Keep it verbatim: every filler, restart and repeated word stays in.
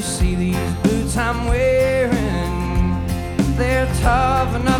see these boots I'm wearing? They're tough enough